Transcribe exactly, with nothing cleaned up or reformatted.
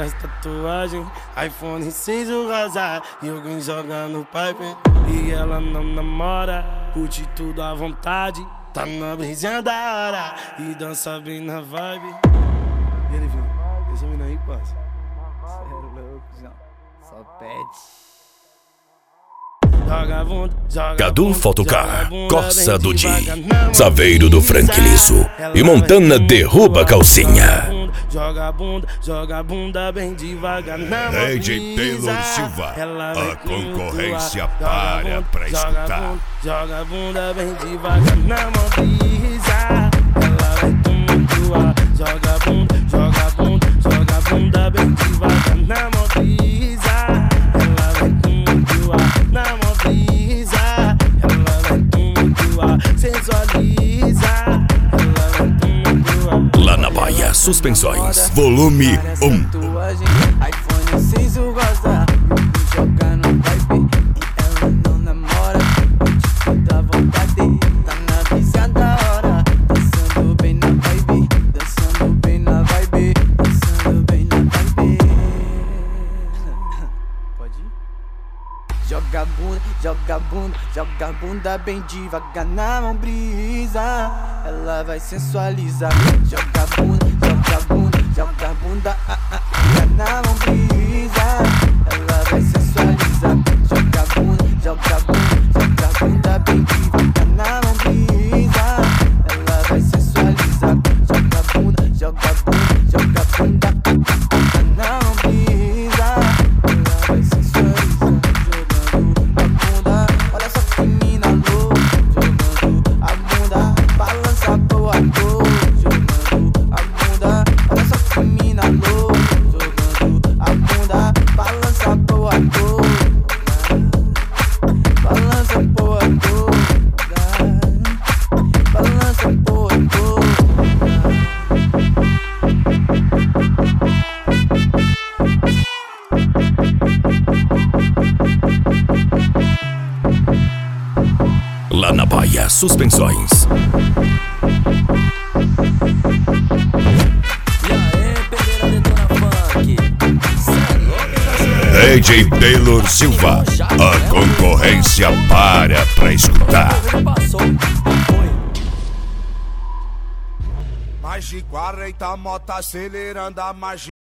várias tatuagens, iPhone cinza rosa e alguém joga no pipe. E ela não namora, curte tudo à vontade, tá na brisinha da hora e dança bem na vibe. E ele viu, essa mina aí, passa. Cê é louco, João. Só pede. Joga bunda, joga Cadu bunda, Fotocar, joga bunda, Corsa do Di, bem devagar, Saveiro do Frank Liso e Montana derruba a calcinha. Joga bunda, joga bunda bem devagar na D J Taylor Silva, a concorrência para pra escutar. Joga bunda bem devagar na mão brisa. Ela vai tumultuar. Joga bunda, joga bunda, joga bunda bem devagar na mão brisa. Ela vai tumultuar na mão brisa. Ela vai tumultuar, sensualiza. Ela vai tumultuar. Lá na Bahia, Suspensões, volume um. iPhone cinza rosa, joga no pipe. E ela não namora, curte tudo à vontade, tá na brisa da hora, dançando bem na vibe, dançando bem na vibe, dançando bem na vibe. Pode ir? Joga bunda, joga bunda, joga bunda bem devagar na mão brisa. Ela vai sensualizar. Joga bunda, joga bunda, joga bunda ah, ah, ah, na mão brisa. Ela vai sensualizar. Joga bunda, joga bunda, joga bunda bem devagar na mão brisa. Ela vai sensualizar. Joga bunda, joga bunda, joga bunda ah, ah, ah, na mão brisa. Ela vai sensualizar. Jogando a bunda, olha só que mina louca. Jogando a bunda, balança pro ator. Jogando a bunda, olha só que mina louca. Jogando a bunda, balança pro ator. Balança pro ator. Balança pro ator. Lá na Bahia, Suspensões. D J Taylor Silva, a concorrência para pra escutar. Mais de quarenta motos acelerando a magia.